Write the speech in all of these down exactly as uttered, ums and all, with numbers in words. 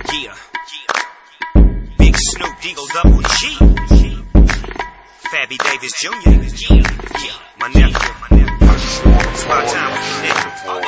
Yeah, Big Snoop Deagle Double G, Fabby Davis Junior Yeah, yeah, my nephew, my nephew. It's my time with the nigga. Oh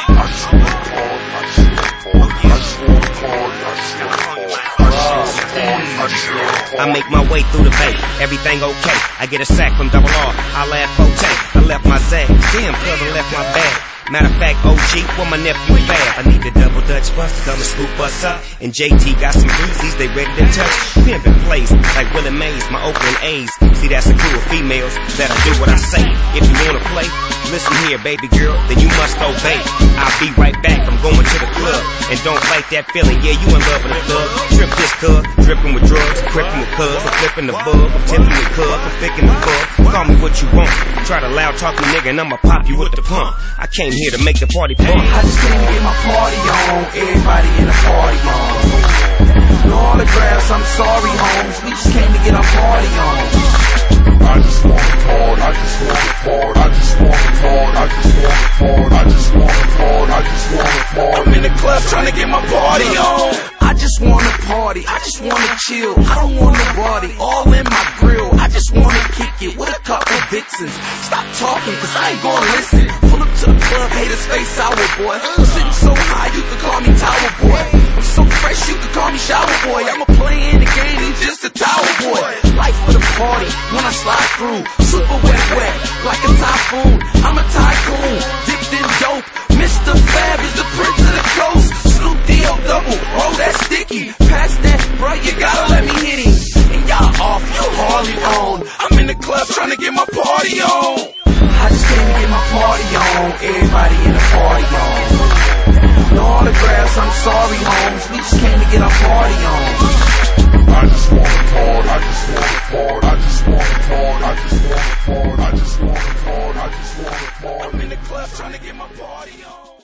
yeah. I make my way through the bay, everything okay. I get a sack from Double R, I laugh Forte. I left my zag, damn cuz I left my bag. Matter of fact, O G, well my nephew bad. I need the double Dutch bus to come and scoop us up. And J T got some breezies, they ready to touch. Pimpin' plays like Willie Mays, my Oakland A's. See, that's a crew of females that'll do what I say. If you wanna play, listen here, baby girl, then you must obey. I'll be right back, I'm going to the club. And don't fight that feeling, yeah, you in love with the thug. Trip this cuz, drippin' with drugs, crippin' with cuz. I'm flippin' the bug, I'm tippin' with cuz, I'm pickin' the bug. Call me what you want, try to loud talk me nigga and I'ma pop you with the pump. I came here to make the party fun. I just came to get my party on, everybody in the party on. No autographs, I'm sorry homes, we just came to get our party on. I just want a part, I just want a part, I just want a part, I just want a part, I just want a part, I just want a part. I'm in the club trying to get my party on. I just wanna party, I just wanna chill, I don't want nobody all in my grill. I just wanna kick it with a couple vixens. Stop talking cause I ain't gonna listen. Pull up to the club, haters face sour boy. I'm sitting so high you can call me Tower Boy. I'm so fresh you can call me Shower Boy. I'ma play in the game, he's just a Tower Boy. Life for the party when I slide through. Super wet wet like a typhoon. I'm a tycoon, dipped in dope. Mister Fab is the prince of the coast. Snoop D-O double, roll that sticky. Pass that, bro, you gotta let me hit him. And y'all off, you hardly on. I'm in the club trying to get my party on. I just came to get my party on, everybody in the party on. No autographs, I'm sorry homes, we just came to get our party on. I just want a part, I just want a part, I just want a part, I just want a part, I just want a part, I just want a part. I'm in the club trying to get my party on.